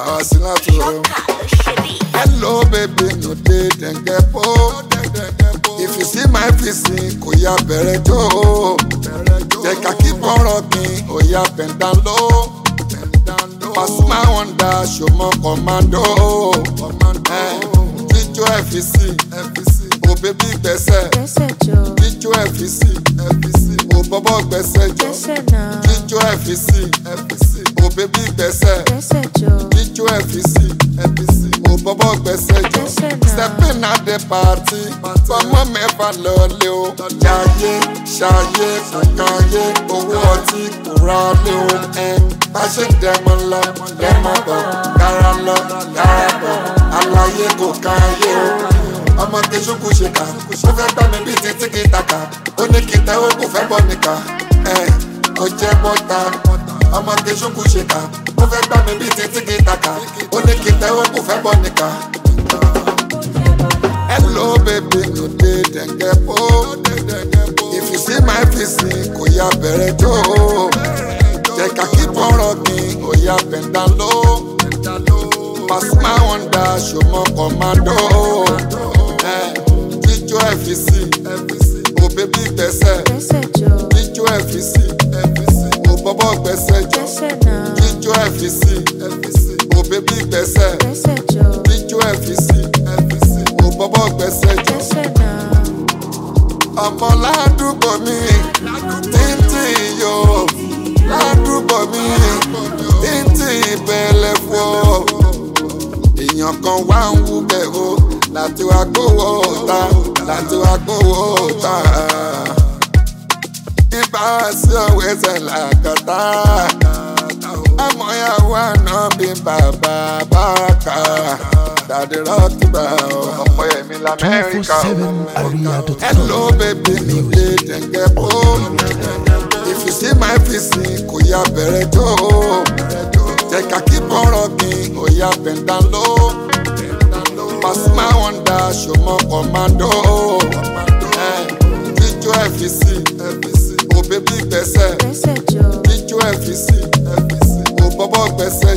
Hello baby, no dey dem get po. If you see my face, kò yá bẹ̀rẹ̀ jó. Take a keep on rocking, oh yeah, bend down low. Pasuma Wonder, show more commando. Jíjó FEC, oh baby gbẹ́sẹ̀. Jíjó FEC, oh bọ́bọ́ gbẹ́sẹ̀ jọ. Jíjó FEC, oh baby gbẹ́sẹ̀. Jíjó FEC, oh bọ́bọ́ gbẹ́sẹ̀ jọ. Stepping at the party, ọmọ mẹ́fà lọ́lé o. Jayé, ṣayé, kàkàyé, owó ọtí kúra lé o. Bá ṣe dẹ̀mọ́ lọ, dẹ̀mọ́ bọ̀, kára lọ, kára bọ̀, àlàyé kò káyé o. Ọmọ kejúkú ṣe kà, ó fẹ́ gbá mi bíi títí kí taka. Ó ní kí tẹ́wọ́ kò fẹ́ bọ̀ nìka. Ó jẹ́ bọ́ta. Ọmọ kejúkú ṣe kà, ó fẹ́ gbá mi bíi títí kí taka. Ó ní kí tẹ́wọ́ kò fẹ́ bọ̀ nìka. Hello baby, no dey dem get po. If you see my face, kò yá bẹ̀rẹ̀ jó. Take a keep on rocking, oh yeah, bend down low. Pasuma Wonder, show more commando. Jíjó FEC, oh baby gbẹ́sẹ̀. Jíjó FEC, oh bọ́bọ́ gbẹ́sẹ̀ jọ. Jíjó FEC, oh baby gbẹ́sẹ̀. Jíjó FEC, oh bọ́bọ́ gbẹ́sẹ̀ jọ. Ọmọ ládùúgbò mi, títí yóò. Ládùúgbò mi, títí ìbẹ̀lẹ̀ fọ́. Èèyàn kan wá ń wú bẹ̀ o, láti wá gbówó ta, láti wá gbówó ta. Ibà sí ọ̀wẹ́ ẹsẹ̀ làkàtà. Àmọ́yàwó àná bí bàbá bàkà. Dàdí rọ́ọ̀kì bá ọ̀pọ̀ ẹ̀mí l'Amẹ́ríkà. Hello baby, no dey dem get po. If you see my face, kò yá bẹ̀rẹ̀ jó. Take a keep on rocking, oh yeah, bend down low. Pasuma Wonder, show more commando. Jíjó FEC, oh baby gbẹ́sẹ̀. Jíjó FEC, oh bọ́bọ́ gbẹ́sẹ̀